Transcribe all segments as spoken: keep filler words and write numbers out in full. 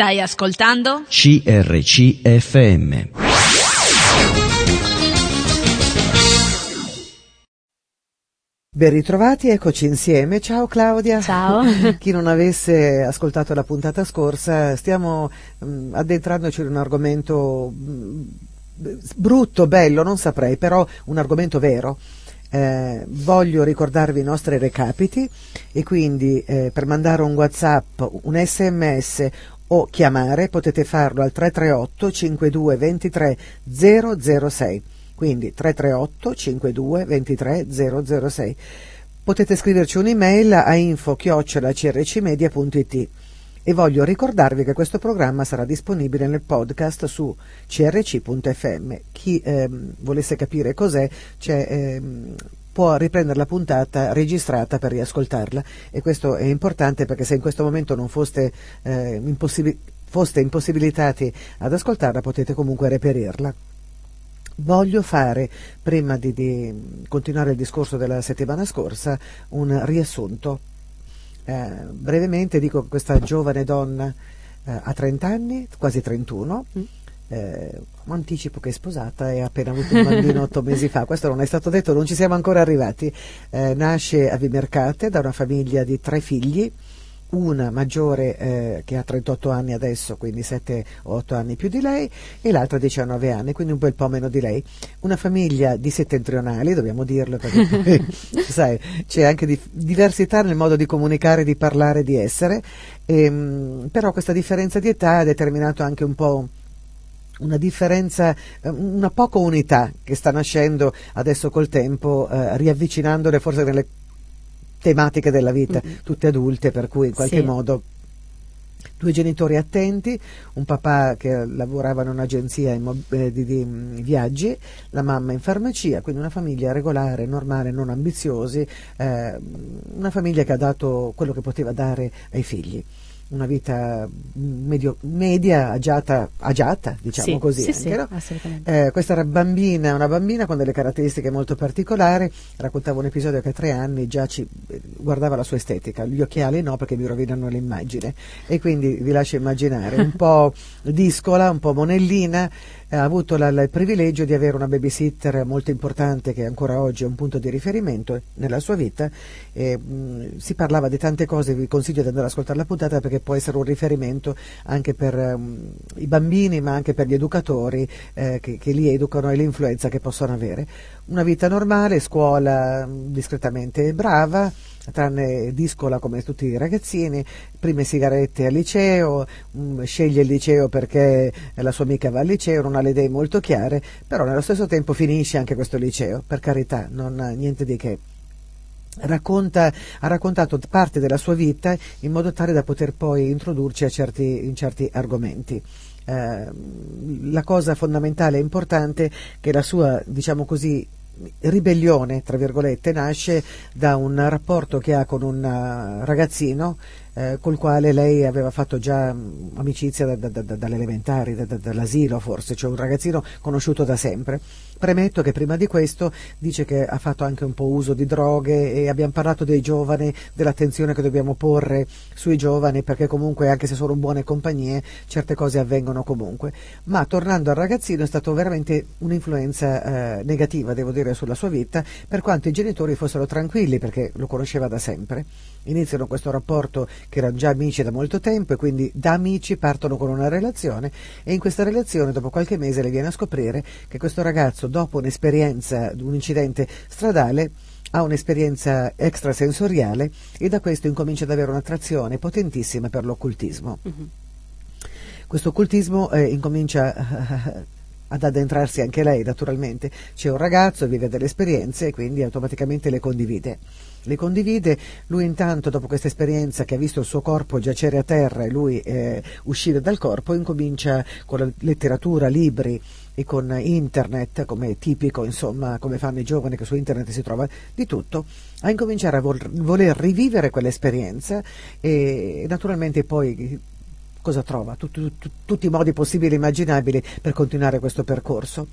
Stai ascoltando C R C F M. Ben ritrovati, eccoci insieme. Ciao Claudia. Ciao. Chi non avesse ascoltato la puntata scorsa, stiamo mh, addentrandoci in un argomento mh, brutto, bello, non saprei, però un argomento vero. Eh, voglio ricordarvi i nostri recapiti e quindi eh, per mandare un WhatsApp, un sms o chiamare potete farlo al tre tre otto cinquantadue ventitré zero zero sei, quindi tre tre otto cinquantadue ventitré zero zero sei. Potete scriverci un'email a info chiocciola c r c media punto i t e voglio ricordarvi che questo programma sarà disponibile nel podcast su c r c punto f m. Chi ehm, volesse capire cos'è, c'è, ehm, può riprendere la puntata registrata per riascoltarla, e questo è importante perché se in questo momento non foste, eh, impossibi- foste impossibilitati ad ascoltarla, potete comunque reperirla. Voglio fare, prima di, di continuare il discorso della settimana scorsa, un riassunto. Eh, brevemente dico che questa giovane donna eh, ha trenta anni, quasi trentuno, mm. eh, anticipo che è sposata e ha appena avuto un bambino otto mesi fa. Questo non è stato detto, non ci siamo ancora arrivati. Eh, nasce a Vimercate da una famiglia di tre figli, una maggiore eh, che ha trentotto anni adesso, quindi sette o otto anni più di lei, e l'altra diciannove anni, quindi un bel po' meno di lei. Una famiglia di settentrionali, dobbiamo dirlo, perché sai, c'è anche di, diversità nel modo di comunicare, di parlare, di essere, e, però questa differenza di età ha determinato anche un po' una differenza, una poca unità che sta nascendo adesso col tempo, eh, riavvicinandole forse nelle tematiche della vita, tutte adulte, per cui in qualche sì. modo due genitori attenti, un papà che lavorava in un'agenzia di, di, di viaggi, la mamma in farmacia, quindi una famiglia regolare, normale, non ambiziosi, eh, una famiglia che ha dato quello che poteva dare ai figli. Una vita medio, media, agiata, agiata diciamo sì, così. Sì, anche, sì, no? assolutamente. Eh, questa era bambina, una bambina con delle caratteristiche molto particolari. Raccontavo un episodio che a tre anni già ci guardava la sua estetica, gli occhiali no, perché mi rovinano l'immagine, e quindi vi lascio immaginare, un po' discola, un po' monellina. Ha avuto la, la, il privilegio di avere una babysitter molto importante che ancora oggi è un punto di riferimento nella sua vita. E, mh, si parlava di tante cose, vi consiglio di andare ad ascoltare la puntata perché può essere un riferimento anche per um, i bambini, ma anche per gli educatori eh, che, che li educano, e l'influenza che possono avere. Una vita normale, scuola mh, discretamente brava, tranne discola come tutti i ragazzini, prime sigarette al liceo, mh, sceglie il liceo perché la sua amica va al liceo, non ha le idee molto chiare, però nello stesso tempo finisce anche questo liceo, per carità, non ha niente di che. Racconta, ha raccontato parte della sua vita in modo tale da poter poi introdurci a certi, in certi argomenti. Eh, la cosa fondamentale e importante è che la sua, diciamo così, ribellione, tra virgolette, nasce da un rapporto che ha con un ragazzino eh, col quale lei aveva fatto già mh, amicizia da, da, da, dalle elementari, da, da, dall'asilo forse, cioè un ragazzino conosciuto da sempre. Premetto che prima di questo dice che ha fatto anche un po' uso di droghe, e abbiamo parlato dei giovani, dell'attenzione che dobbiamo porre sui giovani, perché comunque anche se sono buone compagnie certe cose avvengono comunque. Ma tornando al ragazzino, è stato veramente un'influenza eh, negativa, devo dire, sulla sua vita, per quanto i genitori fossero tranquilli perché lo conosceva da sempre. Iniziano questo rapporto che erano già amici da molto tempo, e quindi da amici partono con una relazione, e in questa relazione dopo qualche mese le viene a scoprire che questo ragazzo, dopo un'esperienza, un incidente stradale, ha un'esperienza extrasensoriale, e da questo incomincia ad avere un'attrazione potentissima per l'occultismo. Mm-hmm. Questo occultismo eh, incomincia uh, ad addentrarsi anche lei, naturalmente. C'è un ragazzo, vive delle esperienze e quindi automaticamente le condivide. Le condivide, lui intanto, dopo questa esperienza che ha visto il suo corpo giacere a terra e lui eh, uscire dal corpo, incomincia con la letteratura, libri e con internet, come è tipico, insomma, come fanno i giovani, che su internet si trova di tutto, a incominciare a vol- voler rivivere quell'esperienza, e naturalmente poi cosa trova? Tut, tut, tutti i modi possibili e immaginabili per continuare questo percorso.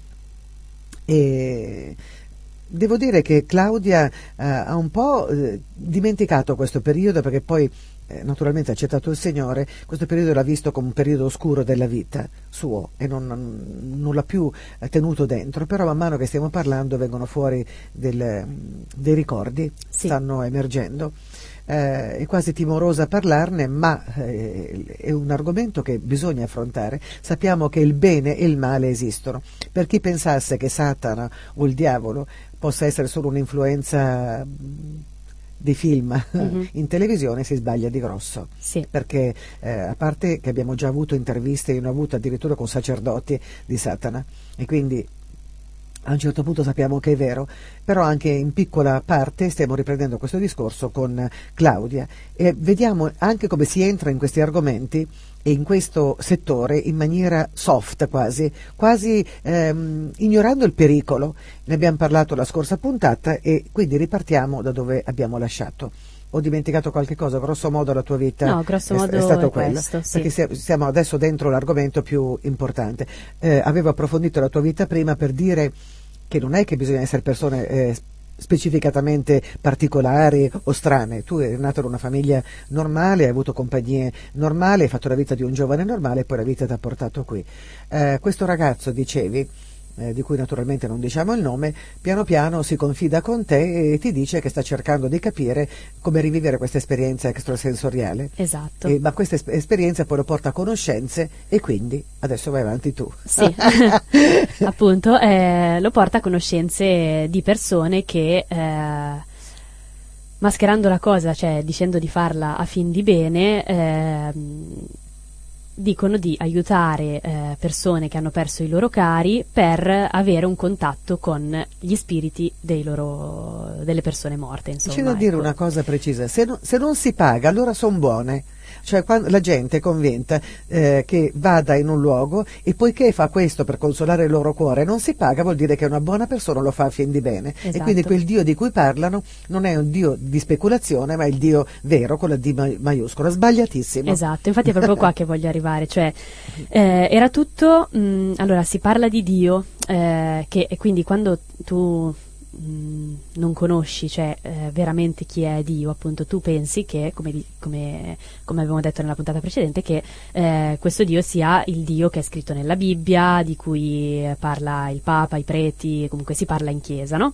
E devo dire che Claudia eh, ha un po' eh, dimenticato questo periodo, perché poi eh, naturalmente ha accettato il Signore, questo periodo l'ha visto come un periodo oscuro della vita suo e non, non, non l'ha più tenuto dentro, però man mano che stiamo parlando vengono fuori del, dei ricordi, sì. stanno emergendo. Eh, è quasi timorosa a parlarne, ma eh, è un argomento che bisogna affrontare. Sappiamo che il bene e il male esistono. Per chi pensasse che Satana o il diavolo possa essere solo un'influenza di film mm-hmm. in televisione, si sbaglia di grosso, sì. perché eh, a parte che abbiamo già avuto interviste, io ne ho avuto addirittura con sacerdoti di Satana, e quindi a un certo punto sappiamo che è vero, però anche in piccola parte stiamo riprendendo questo discorso con Claudia e vediamo anche come si entra in questi argomenti e in questo settore in maniera soft quasi, quasi ehm, ignorando il pericolo. Ne abbiamo parlato la scorsa puntata e quindi ripartiamo da dove abbiamo lasciato. Ho dimenticato qualche cosa? Grosso modo la tua vita no, grosso è, modo è stato è quello, questo, sì. perché siamo adesso dentro l'argomento più importante. Eh, avevo approfondito la tua vita prima per dire che non è che bisogna essere persone eh, specificatamente particolari o strane. Tu eri nato in una famiglia normale, hai avuto compagnie normali, hai fatto la vita di un giovane normale e poi la vita ti ha portato qui. Eh, questo ragazzo, dicevi, eh, di cui naturalmente non diciamo il nome, piano piano si confida con te e ti dice che sta cercando di capire come rivivere questa esperienza extrasensoriale. Esatto. E, ma questa es- esperienza poi lo porta a conoscenze e quindi adesso vai avanti tu. Sì, appunto, eh, lo porta a conoscenze di persone che, eh, mascherando la cosa, cioè dicendo di farla a fin di bene, eh, dicono di aiutare eh, persone che hanno perso i loro cari per avere un contatto con gli spiriti dei loro, delle persone morte, insomma. C'è da dire ecco. una cosa precisa, se, no, se non si paga allora sono buone. Cioè quando la gente è convinta eh, che vada in un luogo e poiché fa questo per consolare il loro cuore non si paga, vuol dire che è una buona persona, lo fa a fin di bene. Esatto. E quindi quel Dio di cui parlano non è un Dio di speculazione ma è il Dio vero con la D maiuscola, sbagliatissimo. Esatto, infatti è proprio qua che voglio arrivare, cioè eh, era tutto, mh, allora si parla di Dio eh, che, e quindi quando tu non conosci, cioè eh, veramente chi è Dio, appunto tu pensi che, come, come, come avevamo detto nella puntata precedente, che eh, questo Dio sia il Dio che è scritto nella Bibbia, di cui parla il Papa, i preti, comunque si parla in chiesa, no?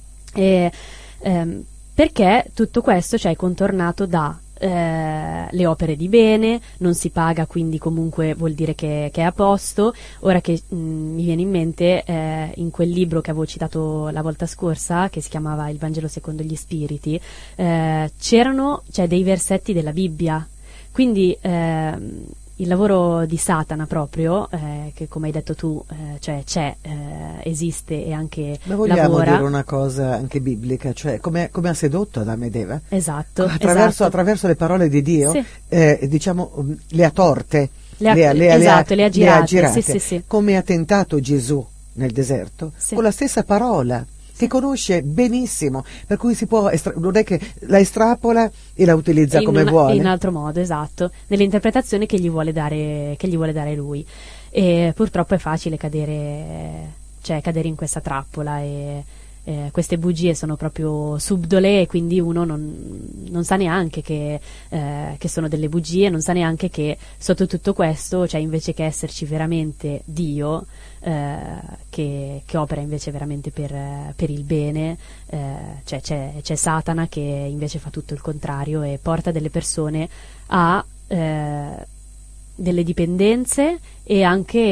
E, ehm, perché tutto questo, cioè, è contornato da Eh, le opere di bene, non si paga, quindi comunque vuol dire che, che è a posto. Ora che mh, mi viene in mente eh, in quel libro che avevo citato la volta scorsa, che si chiamava Il Vangelo secondo gli Spiriti, eh, c'erano cioè, dei versetti della Bibbia, quindi eh, il lavoro di Satana proprio, eh, che come hai detto tu, eh, cioè c'è, eh, esiste e anche Ma vogliamo lavora. dire una cosa anche biblica, cioè come, come ha sedotto Adamo ed Eva? Esatto. Attraverso, esatto. attraverso le parole di Dio, sì. eh, diciamo, le ha torte, le ha, le ha, le, esatto, le ha, le ha girate, le ha girate. Sì, sì, sì. Come ha tentato Gesù nel deserto, sì. con la stessa parola. Che conosce benissimo, per cui si può estra- non è che la estrapola e la utilizza in come una, vuole. In altro modo, esatto, nell'interpretazione che gli vuole dare, che gli vuole dare lui. E purtroppo è facile cadere, cioè cadere in questa trappola e eh, queste bugie sono proprio subdole e quindi uno non, non sa neanche che, eh, che sono delle bugie, non sa neanche che sotto tutto questo, cioè invece che esserci veramente Dio, Eh, che, che opera invece veramente per, per il bene, eh, cioè c'è, c'è Satana che invece fa tutto il contrario e porta delle persone a eh, delle dipendenze e anche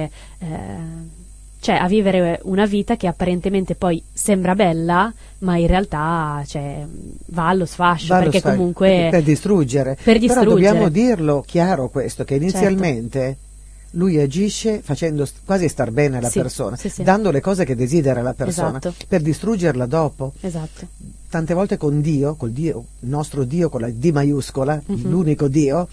eh, cioè a vivere una vita che apparentemente poi sembra bella ma in realtà cioè, va allo sfascio, va allo perché sfascio, comunque per, per distruggere. per distruggere Però dobbiamo dirlo chiaro questo, che inizialmente certo. lui agisce facendo st- quasi star bene alla sì, persona, sì, sì. dando le cose che desidera la persona, esatto. per distruggerla dopo. Esatto. Tante volte con Dio, col Dio, il nostro Dio con la D maiuscola, mm-hmm. l'unico Dio,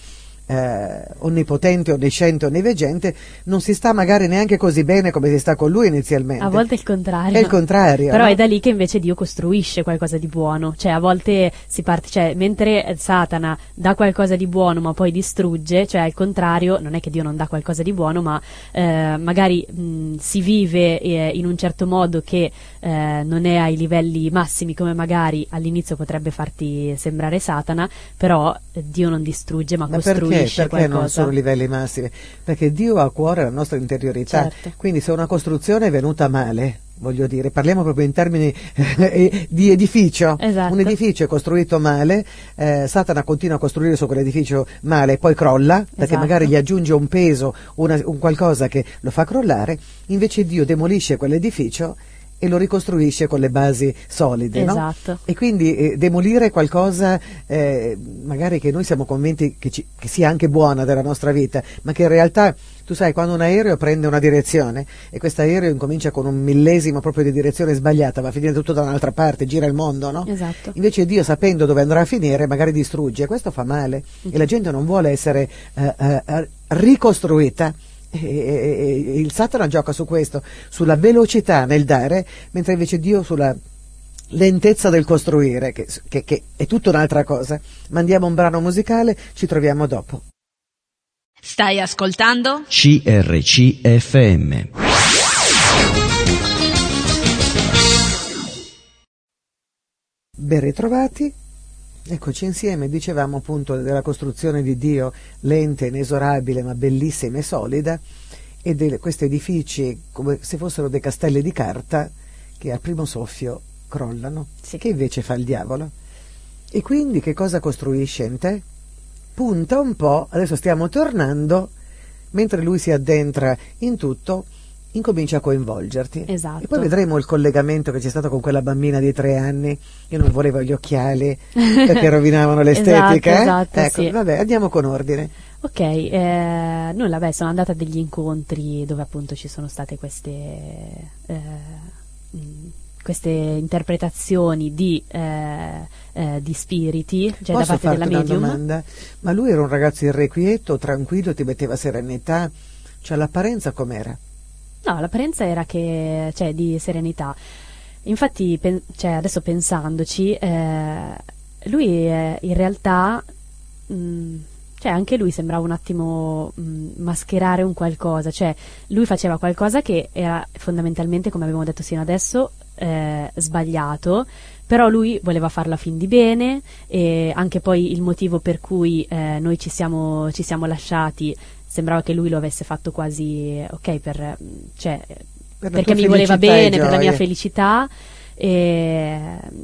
eh, onnipotente, onnisciente, onniveggente, non si sta magari neanche così bene come si sta con lui inizialmente. A volte è il contrario. È il contrario. Però no? è da lì che invece Dio costruisce qualcosa di buono, cioè a volte si parte, cioè mentre Satana dà qualcosa di buono ma poi distrugge, cioè al contrario, non è che Dio non dà qualcosa di buono, ma eh, magari mh, si vive eh, in un certo modo che eh, non è ai livelli massimi come magari all'inizio potrebbe farti sembrare Satana, però eh, Dio non distrugge ma, ma costruisce perché? Perché qualcosa. non sono livelli massimi? Perché Dio ha a cuore la nostra interiorità, Certo. quindi se una costruzione è venuta male, voglio dire, parliamo proprio in termini eh, di edificio, Esatto. un edificio è costruito male, eh, Satana continua a costruire su quell'edificio male e poi crolla, perché Esatto. magari gli aggiunge un peso, una, un qualcosa che lo fa crollare, invece Dio demolisce quell'edificio e lo ricostruisce con le basi solide, Esatto. no? E quindi eh, demolire qualcosa eh, magari che noi siamo convinti che, ci, che sia anche buona della nostra vita, ma che in realtà, tu sai, quando un aereo prende una direzione e questo aereo incomincia con un millesimo proprio di direzione sbagliata, va a finire tutto da un'altra parte, gira il mondo, no? Esatto. Invece Dio, sapendo dove andrà a finire, magari distrugge, e questo fa male, Mm. e la gente non vuole essere eh, eh, ricostruita. E, e, e il Satana gioca su questo, sulla velocità nel dare, mentre invece Dio sulla lentezza del costruire, che, che, che è tutta un'altra cosa. Mandiamo un brano musicale, ci troviamo dopo. Stai ascoltando? C R C F M. Ben ritrovati. Eccoci insieme, dicevamo appunto della costruzione di Dio, lenta, inesorabile, ma bellissima e solida, e di questi edifici come se fossero dei castelli di carta che al primo soffio crollano, Sì. che invece fa il diavolo. E quindi che cosa costruisce in te? Punta un po', adesso stiamo tornando, mentre lui si addentra in tutto, incomincia a coinvolgerti. Esatto. E poi vedremo il collegamento che c'è stato con quella bambina di tre anni che non voleva gli occhiali perché rovinavano l'estetica. Esatto, eh? esatto, Ecco, sì. vabbè, andiamo con ordine. Ok, eh, nulla, beh, sono andata a degli incontri dove appunto ci sono state queste, eh, mh, queste interpretazioni di, eh, eh, di spiriti, cioè Posso da parte farti della una medium. domanda? Ma lui era un ragazzo irrequieto, tranquillo, ti metteva serenità, cioè l'apparenza com'era? No, l'apparenza era che, cioè, di serenità. Infatti, pen- cioè, adesso pensandoci, eh, lui eh, in realtà, mh, cioè, anche lui sembrava un attimo mh, mascherare un qualcosa, cioè, lui faceva qualcosa che era fondamentalmente, come abbiamo detto sino adesso, eh, sbagliato, però lui voleva farla a fin di bene, e anche poi il motivo per cui eh, noi ci siamo, ci siamo lasciati sembrava che lui lo avesse fatto quasi ok per, cioè, Per la perché tua mi voleva felicità e bene, per la mia gioia. felicità, e,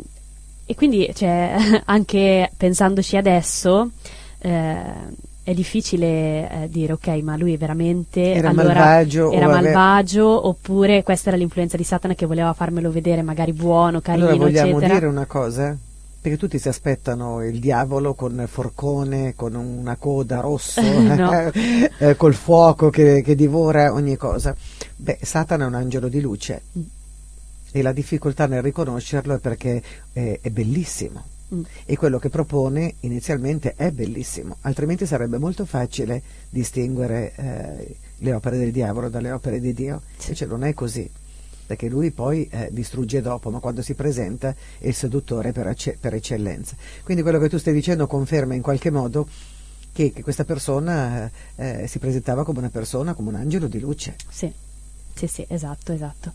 e quindi cioè, anche pensandoci adesso eh, è difficile eh, dire ok, ma lui veramente Era allora malvagio era o ave- malvagio, oppure questa era l'influenza di Satana che voleva farmelo vedere magari buono, carino, Allora vogliamo eccetera. dire una cosa? Perché tutti si aspettano il diavolo con forcone, con una coda rosso, No. eh, col fuoco che, che divora ogni cosa. Beh, Satana è un angelo di luce Mm. e la difficoltà nel riconoscerlo è perché è, è bellissimo. Mm. E quello che propone inizialmente è bellissimo, altrimenti sarebbe molto facile distinguere eh, le opere del diavolo dalle opere di Dio. Sì. Invece non è così, perché lui poi eh, distrugge dopo, ma quando si presenta è il seduttore per, ecce- per eccellenza. Quindi quello che tu stai dicendo conferma in qualche modo che, che questa persona eh, si presentava come una persona, come un angelo di luce. Sì, sì, sì, esatto, esatto.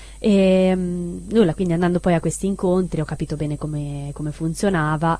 E mh, nulla, quindi andando poi a questi incontri ho capito bene come, come funzionava.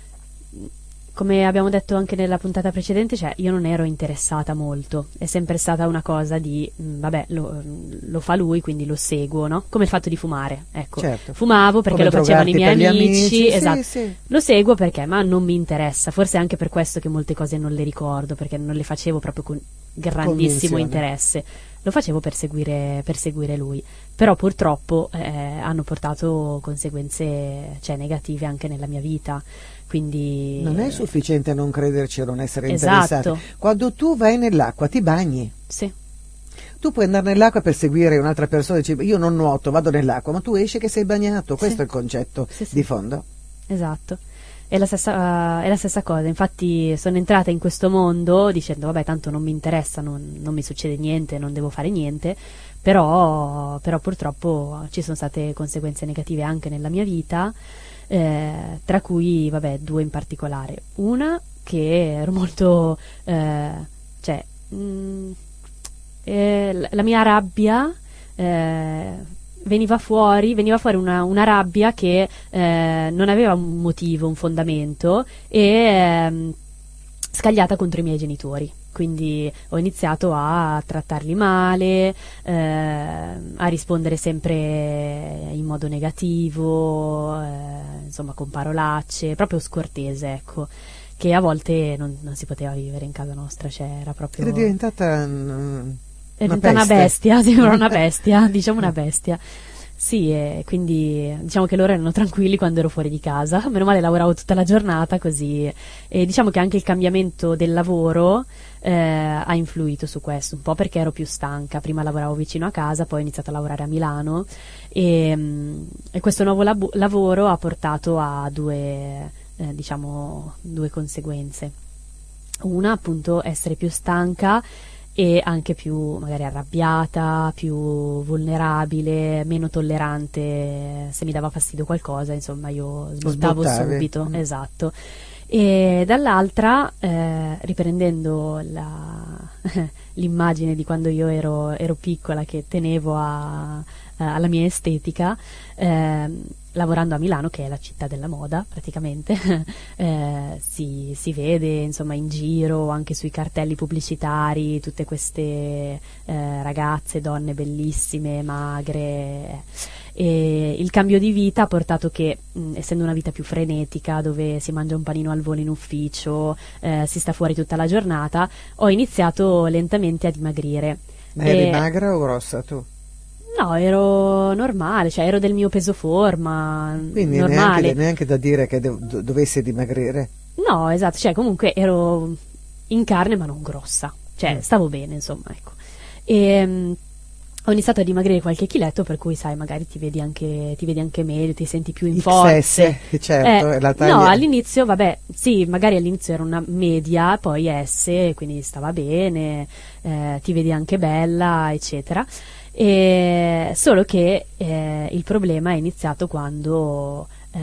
Come abbiamo detto anche nella puntata precedente, cioè io non ero interessata molto, è sempre stata una cosa di mh, vabbè, lo, lo fa lui, quindi lo seguo, no? Come il fatto di fumare, ecco. Certo. Fumavo perché Come lo facevano i miei drogarti per gli amici, amici, sì, esatto. sì. Lo seguo perché, ma non mi interessa, forse è anche per questo che molte cose non le ricordo, perché non le facevo proprio con grandissimo Convinzione. interesse. Lo facevo per seguire, per seguire lui, però purtroppo eh, hanno portato conseguenze, cioè, negative anche nella mia vita, quindi Non è sufficiente non crederci o non essere Esatto. interessati. Quando tu vai nell'acqua ti bagni. sì, Tu puoi andare nell'acqua per seguire un'altra persona e dici io non nuoto, vado nell'acqua, ma tu esci che sei bagnato. Questo Sì. è il concetto Sì, sì. di fondo. esatto. è la stessa, è la stessa cosa. Infatti sono entrata in questo mondo dicendo vabbè, tanto non mi interessa, non, non mi succede niente, non devo fare niente, però, però purtroppo ci sono state conseguenze negative anche nella mia vita, eh, tra cui vabbè due in particolare. Una che ero molto eh, cioè mh, eh, la mia rabbia eh, veniva fuori veniva fuori una, una rabbia che eh, non aveva un motivo, un fondamento, e eh, scagliata contro i miei genitori. Quindi ho iniziato a trattarli male, eh, a rispondere sempre in modo negativo, eh, insomma con parolacce, proprio scortese, ecco, che a volte non, non si poteva vivere in casa nostra, cioè era proprio... Era diventata mm, è una, una peste. bestia, sembra una bestia, diciamo una bestia. Sì, e quindi diciamo che loro erano tranquilli quando ero fuori di casa, meno male lavoravo tutta la giornata così, e diciamo che anche il cambiamento del lavoro eh, ha influito su questo, un po' perché ero più stanca. Prima lavoravo vicino a casa, poi ho iniziato a lavorare a Milano, e, e questo nuovo labo- lavoro ha portato a due, eh, diciamo, due conseguenze. Una, appunto, essere più stanca e anche più magari arrabbiata, più vulnerabile, meno tollerante. Se mi dava fastidio qualcosa, insomma, io sbottavo Sbottavi. subito, Mm. esatto. E dall'altra, eh, riprendendo la, l'immagine di quando io ero, ero piccola, che tenevo a, alla mia estetica, eh, lavorando a Milano, che è la città della moda praticamente, eh, si, si vede insomma in giro, anche sui cartelli pubblicitari, tutte queste eh, ragazze, donne bellissime, magre, e il cambio di vita ha portato che, mh, essendo una vita più frenetica, dove si mangia un panino al volo in ufficio, eh, si sta fuori tutta la giornata, ho iniziato lentamente a dimagrire. Ma eri E- magra o grossa tu? No, ero normale, cioè ero del mio peso forma, Quindi normale. neanche, neanche da dire che do- do- dovessi dimagrire. No, esatto, cioè comunque ero in carne ma non grossa, cioè Mm. stavo bene, insomma, ecco. E mm, ho iniziato a dimagrire qualche chiletto, per cui sai, magari ti vedi anche, ti vedi anche meglio, ti senti più in forze. X S, certo, Eh, è la taglia. no, all'inizio, vabbè, sì, magari all'inizio era una media, poi S, quindi stava bene, eh, ti vedi anche bella, eccetera. E solo che eh, il problema è iniziato quando eh,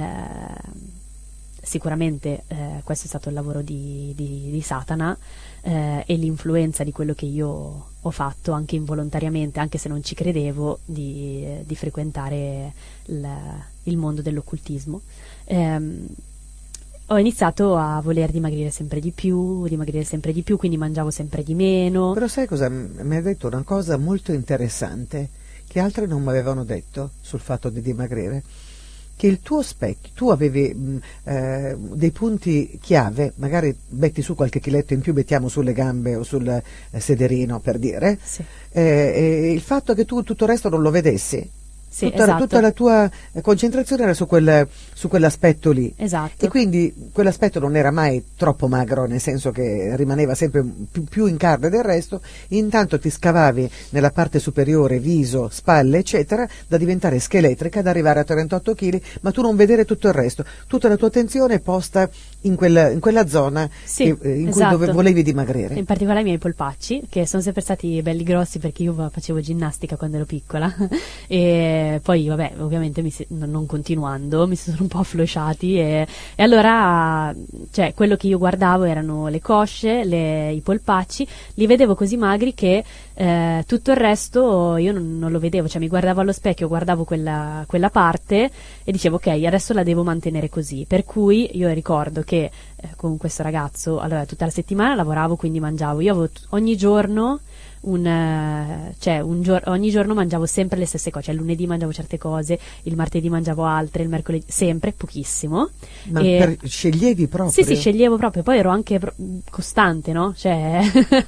sicuramente eh, questo è stato il lavoro di, di, di Satana, eh, e l'influenza di quello che io ho fatto anche involontariamente, anche se non ci credevo, di, di frequentare il, il mondo dell'occultismo. Ehm, ho iniziato a voler dimagrire sempre di più, dimagrire sempre di più, quindi mangiavo sempre di meno. Però sai cosa? M- mi ha detto una cosa molto interessante che altre non mi avevano detto sul fatto di dimagrire, che il tuo specchio, tu avevi mh, eh, dei punti chiave, magari metti su qualche chiletto in più, mettiamo sulle gambe o sul eh, sederino, per dire, Sì, eh, e il fatto che tu tutto il resto non lo vedessi. sì, Tutta, esatto. tutta la tua eh, concentrazione era su, quel, su quell'aspetto lì. Esatto. E quindi quell'aspetto non era mai troppo magro, nel senso che rimaneva sempre più, più in carne del resto. Intanto ti scavavi nella parte superiore, viso, spalle, eccetera, da diventare scheletrica, da arrivare a trentotto chili, ma tu non vedere tutto il resto. Tutta la tua attenzione è posta in quella, in quella zona Sì, che- in cui esatto. dove volevi dimagrire. In particolare i miei polpacci, che sono sempre stati belli grossi perché io facevo ginnastica quando ero piccola e poi vabbè, ovviamente mi si- non non continuando mi si sono un po' afflosciati, e, e allora, cioè, quello che io guardavo erano le cosce, le- i polpacci, li vedevo così magri che eh, tutto il resto io non, non lo vedevo, cioè mi guardavo allo specchio, guardavo quella, quella parte e dicevo ok, adesso la devo mantenere così, per cui io ricordo che eh, con questo ragazzo, allora tutta la settimana lavoravo, quindi mangiavo, io avevo t- ogni giorno un, eh, cioè un gior- ogni giorno mangiavo sempre le stesse cose, cioè il lunedì mangiavo certe cose, il martedì mangiavo altre, il mercoledì sempre pochissimo. Ma E- per- sceglievi proprio? Sì, sì, sceglievo proprio, poi ero anche pro- costante, no? Cioè,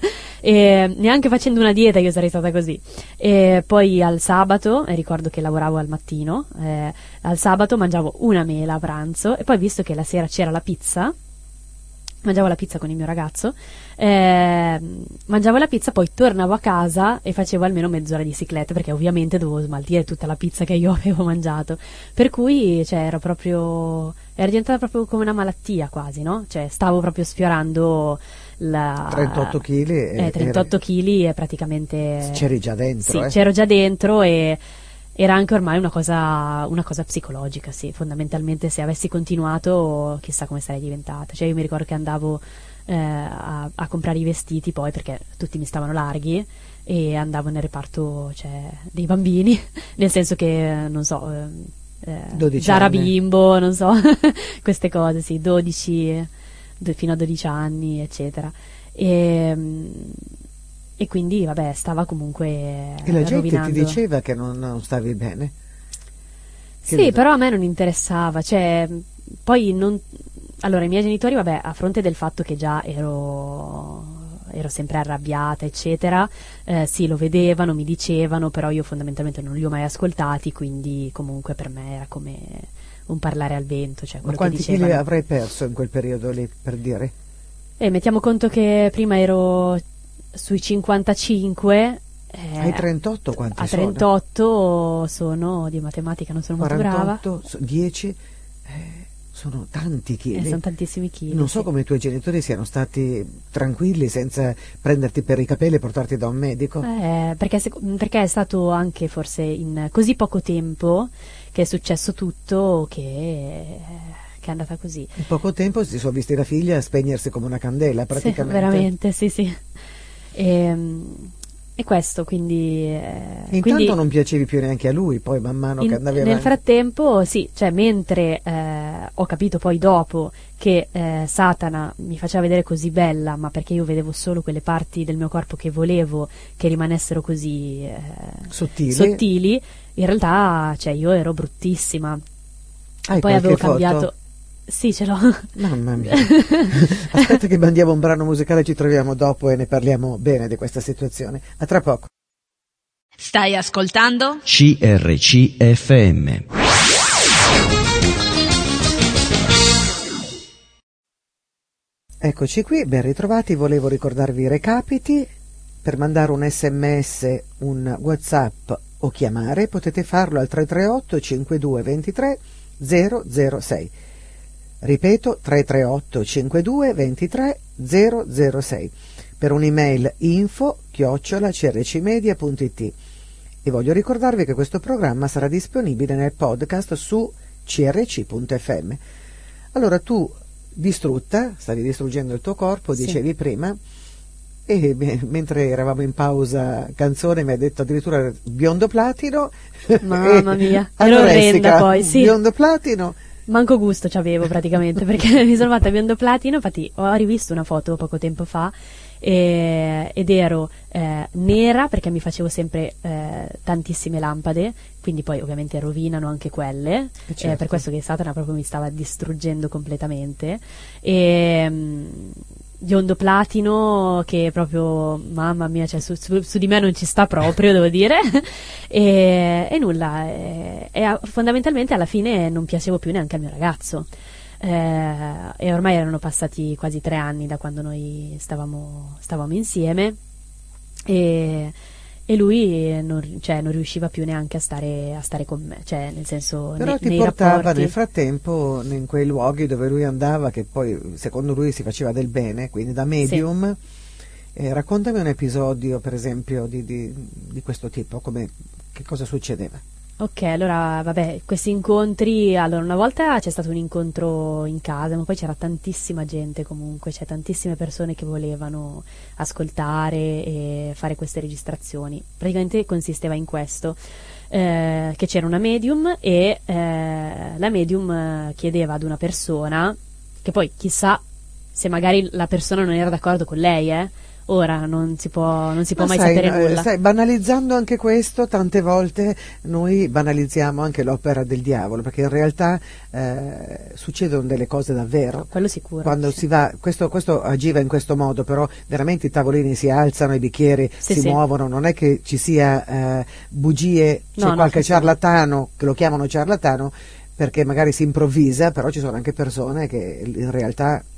e neanche facendo una dieta io sarei stata così. E poi al sabato, e ricordo che lavoravo al mattino, eh, al sabato mangiavo una mela a pranzo, e poi visto che la sera c'era la pizza, mangiavo la pizza con il mio ragazzo, eh, mangiavo la pizza, poi tornavo a casa e facevo almeno mezz'ora di ciclette, perché ovviamente dovevo smaltire tutta la pizza che io avevo mangiato, per cui cioè ero proprio era diventata proprio come una malattia quasi, no? Cioè stavo proprio sfiorando la trentotto chili eh, trentotto chili e praticamente c'eri già dentro, sì, eh? c'ero già dentro, e era anche ormai una cosa, una cosa psicologica, sì, fondamentalmente se avessi continuato chissà come sarei diventata. Cioè io mi ricordo che andavo eh, a, a comprare i vestiti poi, perché tutti mi stavano larghi, e andavo nel reparto, cioè, dei bambini, nel senso che, non so, eh, Zara anni. Bimbo, non so, queste cose, sì, dodici, do, fino a dodici anni, eccetera. E... E quindi, vabbè, stava comunque E la gente rovinando. ti diceva che non, non stavi bene? Che Sì, però a me non interessava, cioè, poi non... Allora, i miei genitori, vabbè, a fronte del fatto che già ero, ero sempre arrabbiata, eccetera, eh, sì, lo vedevano, mi dicevano, però io fondamentalmente non li ho mai ascoltati, quindi comunque per me era come un parlare al vento, cioè quello Ma quanti che dicevano. chili avrei perso in quel periodo lì, per dire? E mettiamo conto che prima ero sui cinquantacinque. Eh, Ai trentotto quanti a sono? trentotto sono di matematica, non sono molto brava. quarantotto, so- dieci, eh, sono tanti chili. Eh, sono tantissimi chili. Non so sì. come i tuoi genitori siano stati tranquilli senza prenderti per i capelli e portarti da un medico. Eh, perché, se- perché è stato anche forse in così poco tempo che è successo tutto che, che è andata così. In poco tempo si sono visti la figlia spegnersi come una candela, praticamente. Sì, veramente, sì, sì. E, e questo, quindi... Eh, Intanto quindi, non piacevi più neanche a lui, poi man mano in, che andavi nel avanti. frattempo, sì, cioè mentre eh, ho capito poi dopo che eh, Satana mi faceva vedere così bella, ma perché io vedevo solo quelle parti del mio corpo che volevo che rimanessero così eh, Sottili. sottili, in realtà, cioè, io ero bruttissima. Hai Poi qualche avevo foto? cambiato. Sì, ce l'ho. Mamma mia. Aspetta che mandiamo un brano musicale, ci troviamo dopo e ne parliamo bene di questa situazione. A tra poco. Stai ascoltando? C R C F M. Eccoci qui, ben ritrovati. Volevo ricordarvi i recapiti. Per mandare un sms, un WhatsApp o chiamare potete farlo al tre tre otto cinquantadue ventitré zero zero sei. Ripeto, tre tre otto cinquantadue ventitré zero zero sei. Per un'email info chiocciola crcmedia punto it. E voglio ricordarvi che questo programma sarà disponibile nel podcast su c r c punto f m. Allora tu, distrutta, stavi distruggendo il tuo corpo, Sì. dicevi prima, e beh, mentre eravamo in pausa canzone mi hai detto addirittura biondo platino. Mamma mia, ero anoressica, orrenda poi, sì. Biondo platino. Manco gusto c'avevo praticamente, perché mi sono fatta biondo platino. Infatti ho rivisto una foto poco tempo fa e, ed ero eh, nera, perché mi facevo sempre eh, tantissime lampade, quindi poi ovviamente rovinano anche quelle, Eh, certo. eh, per questo che Satana proprio mi stava distruggendo completamente. E mh, biondo platino che proprio, mamma mia, cioè su, su, su di me non ci sta proprio, devo dire. e, e nulla, e, e fondamentalmente alla fine non piacevo più neanche al mio ragazzo. Eh, e ormai erano passati quasi tre anni da quando noi stavamo, stavamo insieme, e, e lui non, cioè, non riusciva più neanche a stare, a stare con me, cioè nel senso Però ne, ti nei portava rapporti. nel frattempo in quei luoghi dove lui andava, che poi secondo lui si faceva del bene, quindi da medium. Eh, raccontami un episodio, per esempio, di, di, di questo tipo, come, che cosa succedeva? Ok, allora vabbè, questi incontri, allora una volta c'è stato un incontro in casa, ma poi c'era tantissima gente comunque, c'è tantissime persone che volevano ascoltare e fare queste registrazioni. Praticamente consisteva in questo, eh, che c'era una medium e eh, la medium chiedeva ad una persona, che poi chissà se magari la persona non era d'accordo con lei, eh? Ora non si può, non si può Ma mai sai, sapere eh, nulla. sai, banalizzando anche questo, tante volte noi banalizziamo anche l'opera del diavolo, perché in realtà eh, succedono delle cose davvero. Quello sicuro. Quando sì. si va, questo, questo agiva in questo modo, però veramente i tavolini si alzano, i bicchieri Sì, si sì. muovono, non è che ci sia eh, bugie, c'è No, no, qualche sì, sì. ciarlatano, che lo chiamano ciarlatano, perché magari si improvvisa, però ci sono anche persone che in realtà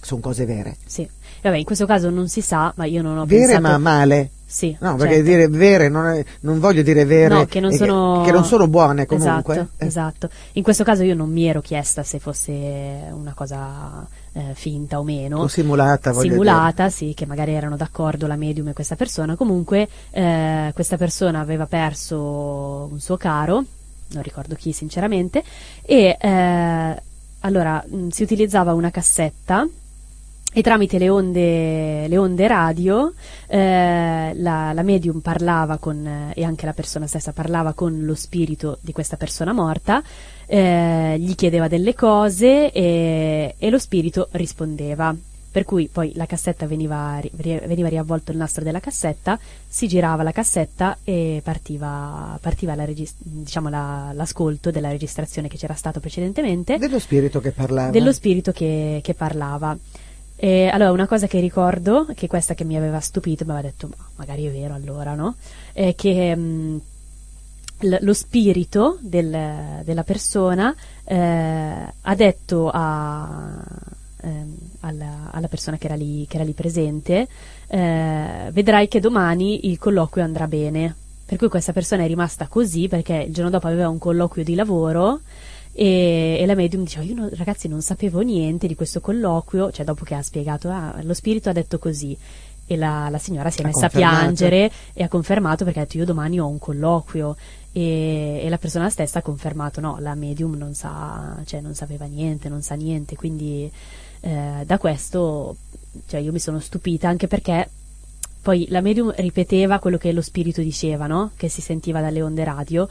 sono cose vere. Sì. Vabbè, in questo caso non si sa, ma io non ho vere pensato... ma male. Sì, no, perché certo. dire vere non, è, non voglio dire vere, no, che non sono, che, che non sono buone comunque. Esatto, eh. esatto. In questo caso io non mi ero chiesta se fosse una cosa eh, finta o meno. O simulata, voglio Simulata, dire. sì, che magari erano d'accordo la medium e questa persona. Comunque eh, questa persona aveva perso un suo caro, non ricordo chi sinceramente, e eh, allora mh, si utilizzava una cassetta. E tramite le onde, le onde radio eh, la, la medium parlava con, eh, e anche la persona stessa parlava con lo spirito di questa persona morta, eh, gli chiedeva delle cose e, e lo spirito rispondeva. Per cui poi la cassetta veniva, veniva riavvolto il nastro della cassetta, si girava la cassetta e partiva, partiva la regist- diciamo la, l'ascolto della registrazione che c'era stato precedentemente. Dello spirito che parlava. Dello spirito che, che parlava. E allora una cosa che ricordo, che questa che mi aveva stupito, mi aveva detto ma magari è vero allora, no? È che mh, l- lo spirito del, della persona eh, ha detto a, ehm, alla, alla persona che era lì, che era lì presente, eh, vedrai che domani il colloquio andrà bene. Per cui questa persona è rimasta così perché il giorno dopo aveva un colloquio di lavoro. E, e la medium diceva io no, ragazzi non sapevo niente di questo colloquio, cioè dopo che ha spiegato ah, lo spirito ha detto così e la, la signora si è ha messa confermato. a piangere e ha confermato perché ha detto io domani ho un colloquio e, e la persona stessa ha confermato no, la medium non sa, cioè non sapeva niente, non sa niente, quindi eh, da questo cioè io mi sono stupita anche perché poi la medium ripeteva quello che lo spirito diceva, no? Che si sentiva dalle onde radio.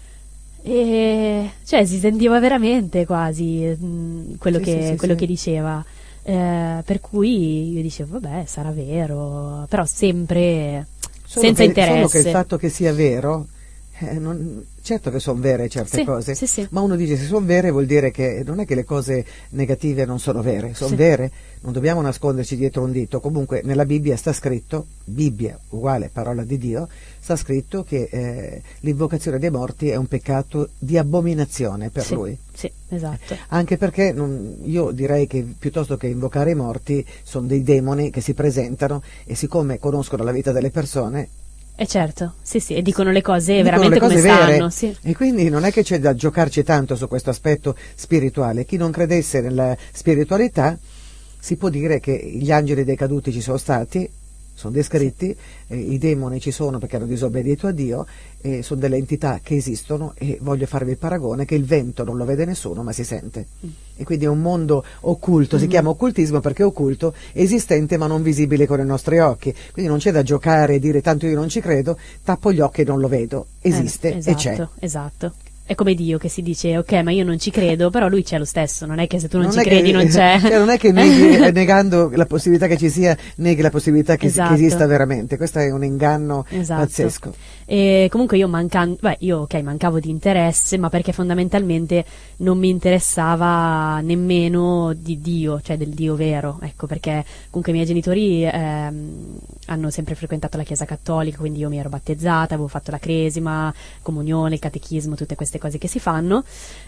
E cioè si sentiva veramente quasi mh, quello, sì, che, sì, sì, quello sì. che diceva eh, per cui io dicevo vabbè sarà vero però sempre Solo senza che, interesse solo che il fatto che sia vero eh, non, certo che sono vere certe sì, cose sì, sì. ma uno dice se sono vere vuol dire che non è che le cose negative non sono vere, sono Sì. vere, non dobbiamo nasconderci dietro un dito. Comunque nella Bibbia sta scritto, Bibbia uguale parola di Dio, sta scritto che eh, l'invocazione dei morti è un peccato di abominazione per sì, lui. sì, esatto. Anche perché non, io direi che piuttosto che invocare i morti sono dei demoni che si presentano e siccome conoscono la vita delle persone E certo, sì sì, e dicono le cose dicono veramente le cose come vere, stanno, sì. e quindi non è che c'è da giocarci tanto su questo aspetto spirituale. Chi non credesse nella spiritualità si può dire che gli angeli dei caduti ci sono stati, sono descritti, eh, i demoni ci sono perché hanno disobbedito a Dio e sono delle entità che esistono e voglio farvi il paragone che il vento non lo vede nessuno ma si sente mm. e quindi è un mondo occulto, mm-hmm. si chiama occultismo perché è occulto, esistente ma non visibile con i nostri occhi, quindi non c'è da giocare e dire tanto io non ci credo, tappo gli occhi e non lo vedo, esiste eh, esatto, e c'è. Esatto. È come Dio che si dice ok ma io non ci credo però lui c'è lo stesso, non è che se tu non, non ci credi che, non c'è cioè non è che neghi, negando la possibilità che ci sia neghi la possibilità che, esatto. che esista veramente, questo è un inganno esatto. pazzesco. E comunque io mancando, beh io ok mancavo di interesse ma perché fondamentalmente non mi interessava nemmeno di Dio, cioè del Dio vero, ecco perché comunque i miei genitori ehm, hanno sempre frequentato la chiesa cattolica, quindi io mi ero battezzata, avevo fatto la cresima, comunione, il catechismo, tutte queste cose che si fanno,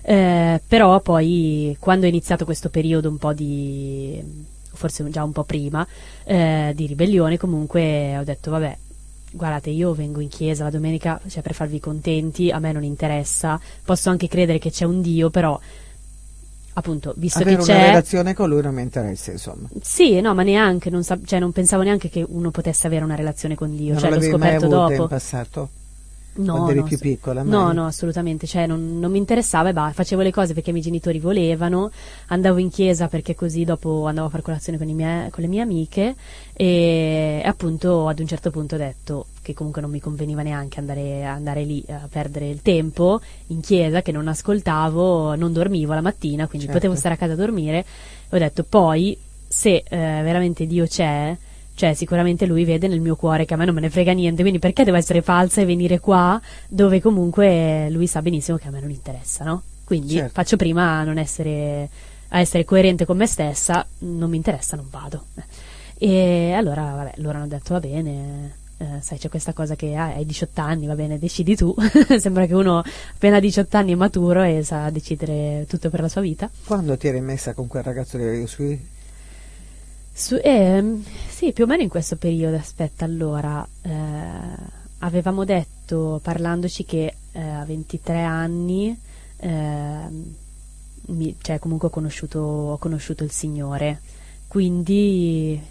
eh, però poi quando è iniziato questo periodo un po' di, forse già un po' prima, eh, di ribellione, comunque ho detto vabbè, guardate io vengo in chiesa la domenica cioè per farvi contenti, a me non interessa, posso anche credere che c'è un Dio, però appunto visto avere che una c'è relazione con lui non mi interessa insomma. Sì, no, ma neanche non, sa- cioè, non pensavo neanche che uno potesse avere una relazione con Dio, non cioè l'ho l'avevi mai scoperto avuta dopo in passato? no, quando eri no, più s- piccola? Mai? no, no, assolutamente, cioè non, non mi interessava e bah, facevo le cose perché i miei genitori volevano, andavo in chiesa perché così dopo andavo a fare colazione con, i miei, con le mie amiche e appunto ad un certo punto ho detto che comunque non mi conveniva neanche andare, andare lì a perdere il tempo in chiesa, che non ascoltavo, non dormivo la mattina, quindi certo. potevo stare a casa a dormire e ho detto poi se eh, veramente Dio c'è, cioè sicuramente lui vede nel mio cuore che a me non me ne frega niente, quindi perché devo essere falsa e venire qua dove comunque lui sa benissimo che a me non interessa, no? Quindi certo. faccio prima a non essere a essere coerente con me stessa, non mi interessa, non vado. E allora vabbè, loro hanno detto va bene, eh, sai c'è questa cosa che ah, hai diciotto anni, va bene, decidi tu. Sembra che uno appena a diciotto anni è maturo e sa decidere tutto per la sua vita. Quando ti eri messa con quel ragazzo di Sui? Su, eh, sì, più o meno in questo periodo. Aspetta, allora eh, avevamo detto, parlandoci, che eh, a ventitré anni eh, mi, cioè comunque ho conosciuto, ho conosciuto il Signore, quindi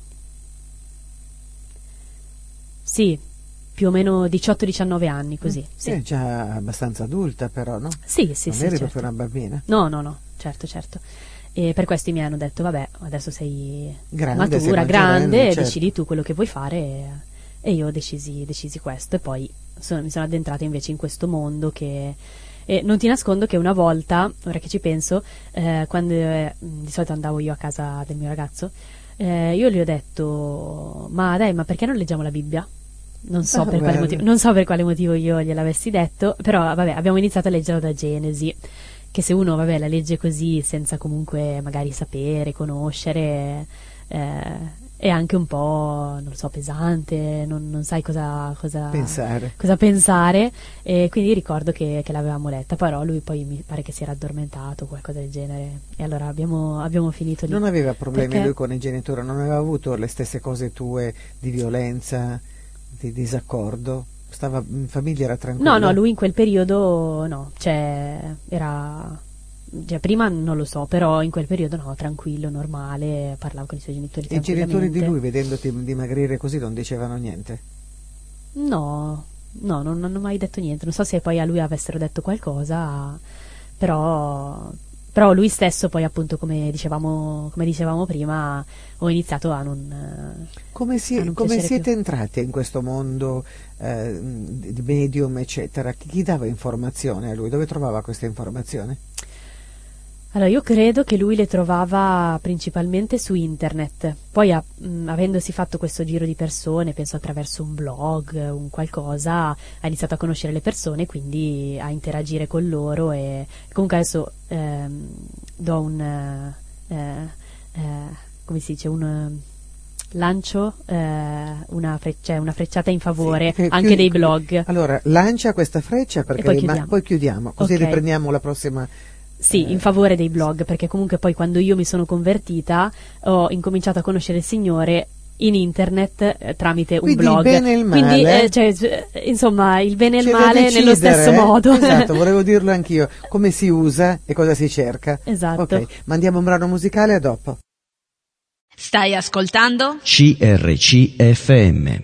sì, più o meno diciotto diciannove anni, così. Mm, sì. È già abbastanza adulta, però, no? Sì, sì, non sì, eri certo. proprio una bambina. No, no, no, certo, certo. E per questo i miei hanno detto, vabbè, adesso sei Grande, sei matura, grande, maggiorenne, certo. decidi tu quello che vuoi fare, e, e io decisi, decisi questo, e poi sono- mi sono addentrata invece in questo mondo che... E non ti nascondo che una volta, ora che ci penso, eh, quando eh, di solito andavo io a casa del mio ragazzo, eh, io gli ho detto, ma dai, ma perché non leggiamo la Bibbia? Non so, Ah, per quale bello. motivo, non so per quale motivo io gliel'avessi detto, però vabbè, abbiamo iniziato a leggerlo da Genesi, che se uno vabbè la legge così senza comunque magari sapere, conoscere, eh, è anche un po', non so, pesante, non, non sai cosa, cosa Pensare. cosa pensare, e quindi ricordo che, che l'avevamo letta, però lui poi mi pare che si era addormentato o qualcosa del genere, e allora abbiamo, abbiamo finito lì. Non aveva problemi Perché- lui con i genitori, non aveva avuto le stesse cose tue di violenza, di disaccordo? Stava in famiglia, era tranquillo? No, no, lui in quel periodo no, cioè era... Cioè, prima non lo so, però in quel periodo no, tranquillo, normale, parlava con i suoi genitori E i genitori di tranquillamente. lui, vedendoti dimagrire così, non dicevano niente? No, no, non hanno mai detto niente. Non so se poi a lui avessero detto qualcosa, però, però lui stesso poi appunto, come dicevamo, come dicevamo prima, ho iniziato a non... Come, si- a non come piacere siete più. entrati in questo mondo eh, di medium, eccetera? Chi, chi dava informazione a lui? Dove trovava queste informazioni? Allora, io credo che lui le trovava principalmente su internet, poi a- mh, avendosi fatto questo giro di persone, penso attraverso un blog, un qualcosa, ha iniziato a conoscere le persone, quindi a interagire con loro, e comunque adesso ehm, do un, eh, eh, come si dice, un eh, lancio, eh, una, fre- cioè una frecciata in favore Sì, che- anche chiudi- dei blog. Allora, lancia questa freccia perché E poi rimane- chiudiamo. poi chiudiamo, così Ok. riprendiamo la prossima. Sì, eh, in favore dei blog, perché comunque poi quando io mi sono convertita ho incominciato a conoscere il Signore in internet eh, tramite un Quindi blog. il bene e il male. Quindi, eh, cioè, eh, insomma, il bene e il c'è da male nello decidere, stesso eh? modo. Esatto, volevo dirlo anch'io. Come si usa e cosa si cerca. Esatto. Ok, mandiamo un brano musicale, a dopo. Stai ascoltando? C R C F M.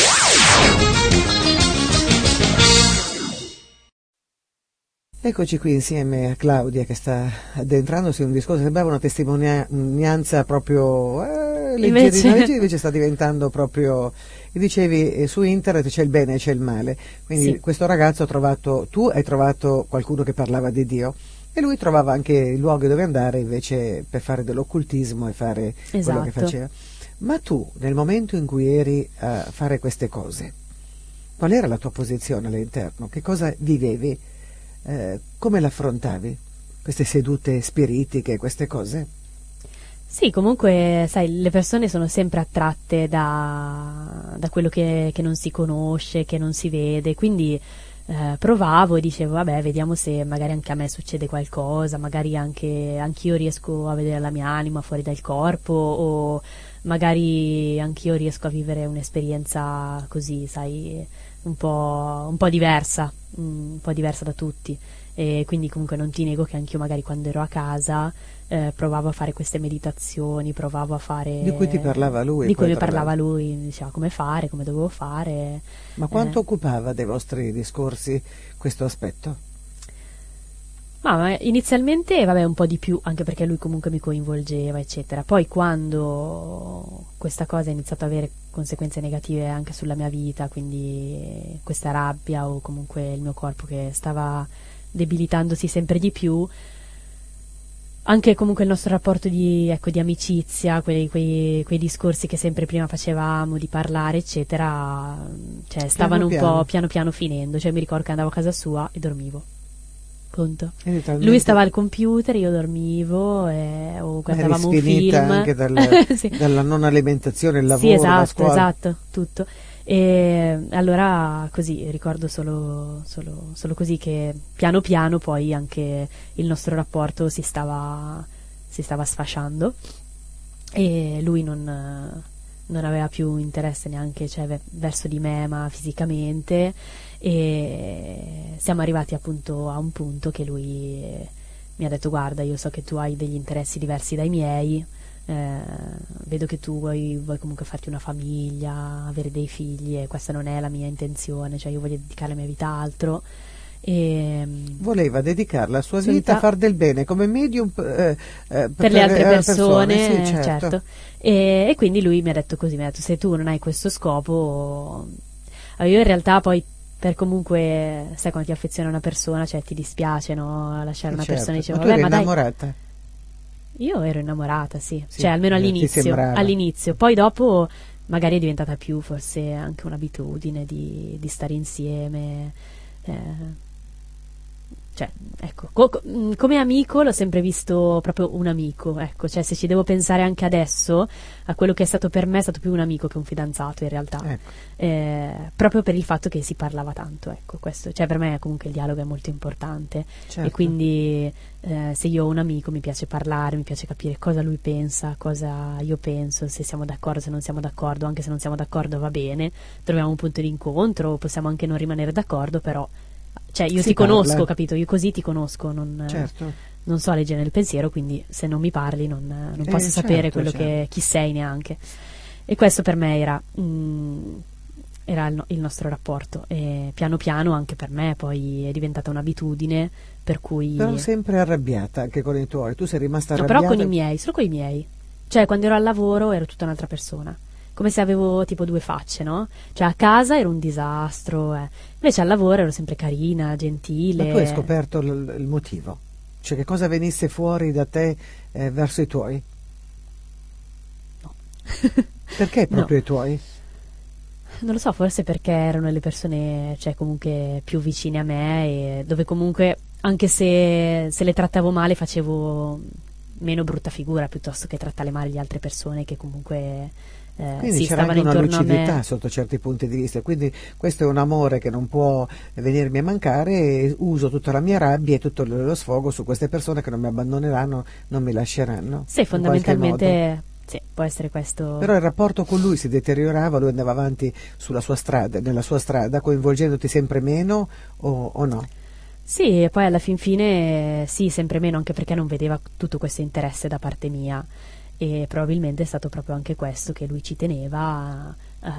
Eccoci qui insieme a Claudia che sta addentrandosi in un discorso, sembrava una testimonianza proprio eh, leggerina, Invece- invece... invece sta diventando proprio, e dicevi eh, su internet c'è il bene e c'è il male, quindi Sì. questo ragazzo ha trovato, tu hai trovato qualcuno che parlava di Dio e lui trovava anche luoghi dove andare invece per fare dell'occultismo e fare quello che Esatto. faceva. Ma tu nel momento in cui eri a fare queste cose, qual era la tua posizione all'interno? Che cosa vivevi? Eh, come l'affrontavi? Queste sedute spiritiche, queste cose? Sì, comunque, sai, le persone sono sempre attratte da, da quello che, che non si conosce, che non si vede, quindi eh, provavo e dicevo, vabbè, vediamo se magari anche a me succede qualcosa, magari anche anch'io riesco a vedere la mia anima fuori dal corpo, o magari anch'io riesco a vivere un'esperienza così, sai, un po', un po' diversa, un po' diversa da tutti. E quindi comunque non ti nego che anch'io magari quando ero a casa eh, provavo a fare queste meditazioni, provavo a fare... Di cui ti parlava lui, Di cui poi, mi tra parlava l'altro. lui, mi diceva come fare, come dovevo fare. Ma quanto Eh. occupava dei vostri discorsi questo aspetto? Ma, ma inizialmente vabbè un po' di più, anche perché lui comunque mi coinvolgeva eccetera, poi quando questa cosa ha iniziato ad avere conseguenze negative anche sulla mia vita, quindi questa rabbia o comunque il mio corpo che stava debilitandosi sempre di più, anche comunque il nostro rapporto di, ecco, di amicizia, quei, quei, quei discorsi che sempre prima facevamo di parlare eccetera, cioè stavano Piano un piano. po' piano piano finendo, cioè mi ricordo che andavo a casa sua e dormivo. Punto. Quindi talmente- Lui stava al computer, io dormivo e, o guardavamo Eri un sfinita film. anche dal- Sì. dalla non alimentazione, il lavoro, Sì, la esatto, scuola. esatto, tutto. E allora così, ricordo solo, solo, solo così che piano piano poi anche il nostro rapporto si stava, si stava sfasciando. e lui non, non aveva più interesse neanche, cioè, ve- verso di me, ma fisicamente, e siamo arrivati appunto a un punto che lui mi ha detto: guarda, io so che tu hai degli interessi diversi dai miei, eh, vedo che tu vuoi, vuoi comunque farti una famiglia, avere dei figli, e questa non è la mia intenzione, cioè io voglio dedicare la mia vita a altro. E voleva dedicare la sua sua vita a vita far del bene come medium eh, eh, per le altre persone, persone, sì, certo. certo. E, e quindi lui mi ha detto così, mi ha detto: se tu non hai questo scopo. Allora, io in realtà poi, per comunque, sai, quando ti affeziona a una persona, cioè ti dispiace, no, lasciare una certo. persona, e dicevo: ma tu eri vabbè, ma dai. innamorata? Io ero innamorata, sì, Sì, cioè almeno eh, ti all'inizio, sembrava. all'inizio, poi dopo magari è diventata più forse anche un'abitudine di, di stare insieme, eh, cioè, ecco, co- co- mh, come amico l'ho sempre visto proprio un amico, ecco, cioè se ci devo pensare anche adesso a quello che è stato per me, è stato più un amico che un fidanzato in realtà, Ecco. eh, proprio per il fatto che si parlava tanto, ecco, questo, cioè per me comunque il dialogo è molto importante, Certo. e quindi eh, se io ho un amico mi piace parlare, mi piace capire cosa lui pensa, cosa io penso, se siamo d'accordo, se non siamo d'accordo, anche se non siamo d'accordo va bene, troviamo un punto di incontro, possiamo anche non rimanere d'accordo, però cioè io Si ti conosco, parla. capito? Io così ti conosco, non, Certo. non so leggere nel pensiero, quindi se non mi parli non, non Eh, posso sapere certo, quello certo. che chi sei neanche. E questo per me era, mm, era il, no- il nostro rapporto, e piano piano anche per me poi è diventata un'abitudine, per cui... Però sempre arrabbiata anche con i tuoi, tu sei rimasta No, arrabbiata. però con i miei, solo con i miei. Cioè, quando ero al lavoro ero tutta un'altra persona. Come se avevo tipo due facce, no? Cioè, a casa ero un disastro, eh. Invece al lavoro ero sempre carina, gentile. Ma tu hai scoperto l- il motivo? Cioè che cosa venisse fuori da te eh, verso i tuoi? No. Perché proprio No. i tuoi? Non lo so, forse perché erano le persone, cioè, comunque più vicine a me, e dove comunque, anche se, se le trattavo male, facevo meno brutta figura, piuttosto che trattare male le altre persone che comunque eh, Quindi sì, c'era anche stavano una intorno a lucidità me. sotto certi punti di vista, quindi questo è un amore che non può venirmi a mancare, e uso tutta la mia rabbia e tutto lo sfogo su queste persone che non mi abbandoneranno, non mi lasceranno. Sì, in qualche modo. fondamentalmente sì, può essere questo. Però il rapporto con lui si deteriorava, lui andava avanti sulla sua strada, nella sua strada, coinvolgendoti sempre meno o, o no? Sì, e poi alla fin fine sì, sempre meno, anche perché non vedeva tutto questo interesse da parte mia, e probabilmente è stato proprio anche questo, che lui ci teneva, eh,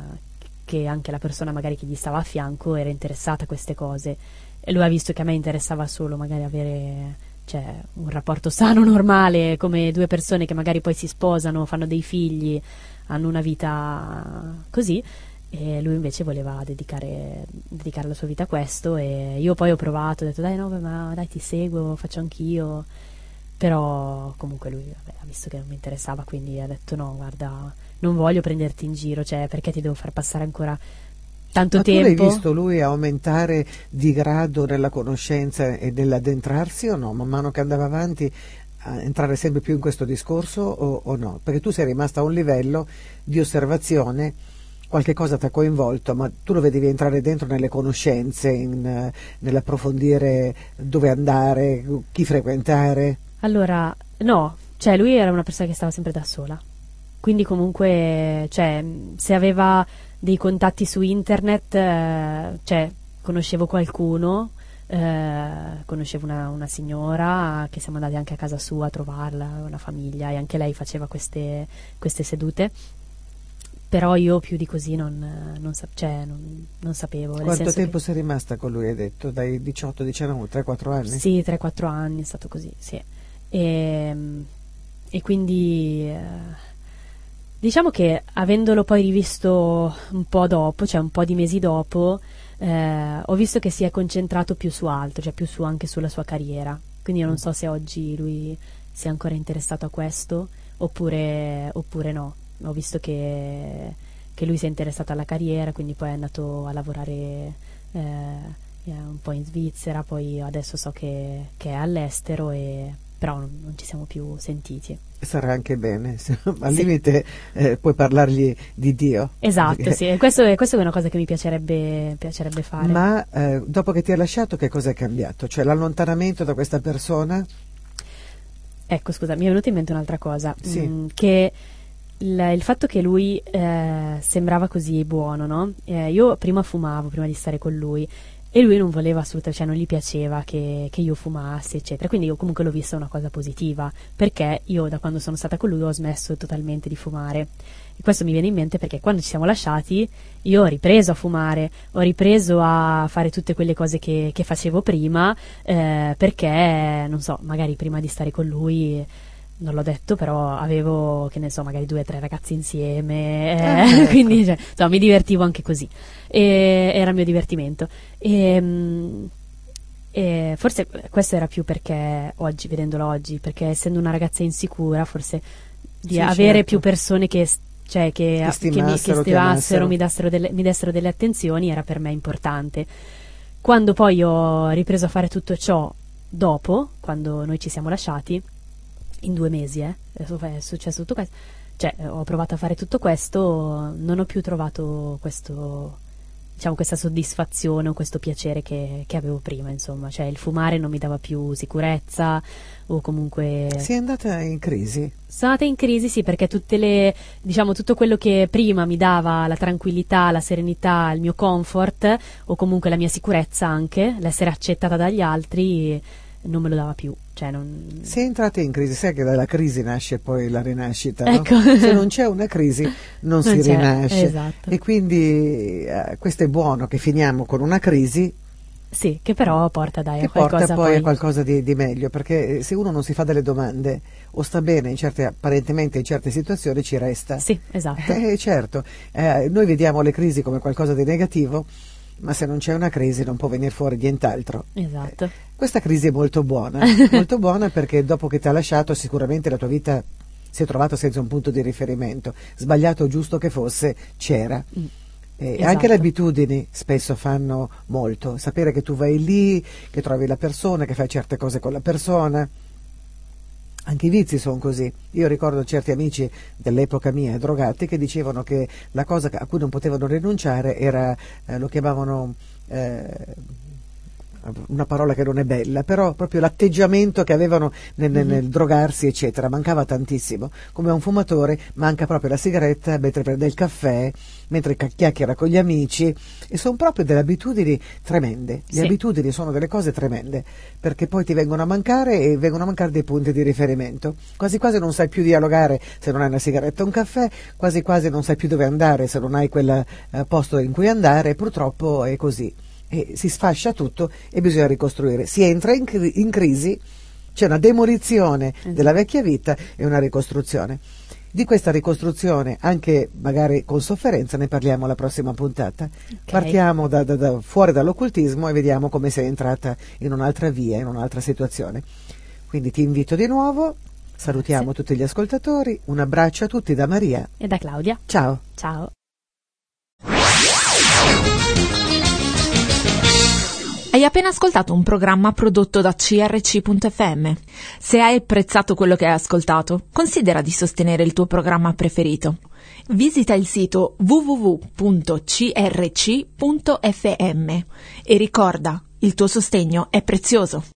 che anche la persona magari che gli stava a fianco era interessata a queste cose, e lui ha visto che a me interessava solo magari avere, cioè, un rapporto sano, normale, come due persone che magari poi si sposano, fanno dei figli, hanno una vita così, e lui invece voleva dedicare, dedicare la sua vita a questo, e io poi ho provato, ho detto dai no, ma dai ti seguo, faccio anch'io, però comunque lui vabbè, ha visto che non mi interessava, quindi ha detto no, guarda, non voglio prenderti in giro, cioè perché ti devo far passare ancora tanto Ma tempo. tu l'hai visto lui aumentare di grado nella conoscenza e nell'addentrarsi o no? Man mano che andava avanti a entrare sempre più in questo discorso o, o no? Perché tu sei rimasta a un livello di osservazione, qualche cosa ti ha coinvolto, ma tu lo vedevi entrare dentro nelle conoscenze, in, nell'approfondire dove andare, chi frequentare. Allora, no, cioè lui era una persona che stava sempre da sola, quindi comunque, cioè, se aveva dei contatti su internet, eh, cioè, conoscevo qualcuno, eh, conoscevo una, una signora che siamo andati anche a casa sua a trovarla, una famiglia, e anche lei faceva queste, queste sedute, però io più di così non, non, sa- cioè, non, non sapevo. nel Quanto senso tempo che- sei rimasta con lui, hai detto? Dai diciotto diciannove, tre quattro anni? Sì, tre quattro anni è stato così, sì. E, e quindi eh, diciamo che avendolo poi rivisto un po' dopo, cioè un po' di mesi dopo, eh, ho visto che si è concentrato più su altro, cioè più su anche sulla sua carriera. Quindi io non so se oggi lui sia ancora interessato a questo oppure, oppure no. Ho visto che, che lui si è interessato alla carriera, quindi poi è andato a lavorare eh, un po' in Svizzera, poi adesso so che, che è all'estero, e però non, non ci siamo più sentiti. Sarà anche bene, se- al Sì. limite eh, puoi parlargli di Dio. Esatto, Perché- sì, e questo, è- questo è una cosa che mi piacerebbe, piacerebbe fare. Ma eh, dopo che ti ha lasciato che cosa è cambiato? Cioè l'allontanamento da questa persona? ecco, scusa, mi è venuta in mente un'altra cosa, Sì. mh, che il, il fatto che lui eh, sembrava così buono, no? Eh, io prima fumavo, prima di stare con lui, e lui non voleva assolutamente, cioè non gli piaceva che, che io fumassi, eccetera. Quindi io comunque l'ho vista una cosa positiva, perché io da quando sono stata con lui ho smesso totalmente di fumare. E questo mi viene in mente perché quando ci siamo lasciati io ho ripreso a fumare, ho ripreso a fare tutte quelle cose che, che facevo prima, eh, perché, non so, magari prima di stare con lui... non l'ho detto, però avevo, che ne so, magari due o tre ragazzi insieme, eh, Ah, ecco. quindi cioè, insomma, mi divertivo anche così, e, era il mio divertimento. E, mh, e forse questo era più perché oggi, vedendolo oggi, perché essendo una ragazza insicura, forse di Sì, avere certo. più persone che, cioè, che, Ti che mi che stimassero, ti stimassero, amassero. mi dessero, delle, mi dessero delle attenzioni, era per me importante. Quando poi ho ripreso a fare tutto ciò dopo, quando noi ci siamo lasciati, in due mesi, eh, è successo tutto questo, cioè ho provato a fare tutto questo, non ho più trovato questo, diciamo, questa soddisfazione o questo piacere che, che avevo prima, insomma, cioè il fumare non mi dava più sicurezza, o comunque Si è andata in crisi? sono andata in crisi, sì, perché tutte le, diciamo, tutto quello che prima mi dava la tranquillità, la serenità, il mio comfort, o comunque la mia sicurezza anche, l'essere accettata dagli altri, non me lo dava più. Cioè non... Si è entrata in crisi, sai che dalla crisi nasce poi la rinascita, no? Ecco. Se non c'è una crisi non, Non si c'è, rinasce, esatto. e quindi eh, questo è buono che finiamo con una crisi Sì, che però porta dai che a qualcosa porta poi poi a qualcosa di, di meglio, perché se uno non si fa delle domande o sta bene in certe, apparentemente in certe situazioni, ci resta. Sì, esatto. Eh, certo, eh, noi vediamo le crisi come qualcosa di negativo, ma se non c'è una crisi non può venire fuori nient'altro. Esatto. Eh, questa crisi è molto buona, molto buona, perché dopo che ti ha lasciato sicuramente la tua vita si è trovata senza un punto di riferimento, sbagliato o giusto che fosse, c'era. Mm. Eh, Esatto. Anche le abitudini spesso fanno molto, sapere che tu vai lì, che trovi la persona, che fai certe cose con la persona. Anche i vizi sono così. Io ricordo certi amici dell'epoca mia, drogati, che dicevano che la cosa a cui non potevano rinunciare era, eh, lo chiamavano, eh, una parola che non è bella, però proprio l'atteggiamento che avevano nel, nel, nel drogarsi, eccetera. Mancava tantissimo. Come a un fumatore manca proprio la sigaretta mentre prende il caffè, mentre chiacchiera con gli amici, e sono proprio delle abitudini tremende. Le Sì. abitudini sono delle cose tremende, perché poi ti vengono a mancare, e vengono a mancare dei punti di riferimento. Quasi quasi non sai più dialogare se non hai una sigaretta o un caffè, quasi quasi non sai più dove andare se non hai quel eh, posto in cui andare, e purtroppo è così. E si sfascia tutto e bisogna ricostruire. Si entra in, cri- in crisi, c'è una demolizione della vecchia vita e una ricostruzione. Di questa ricostruzione, anche magari con sofferenza, ne parliamo alla prossima puntata. Ok. Partiamo da, da, da fuori dall'occultismo e vediamo come sei entrata in un'altra via, in un'altra situazione. Quindi ti invito di nuovo, salutiamo Grazie. tutti gli ascoltatori, un abbraccio a tutti da Maria. E da Claudia. Ciao. Ciao. Hai appena ascoltato un programma prodotto da C R C punto F M. Se hai apprezzato quello che hai ascoltato, considera di sostenere il tuo programma preferito. Visita il sito w w w punto c r c punto f m e ricorda, il tuo sostegno è prezioso.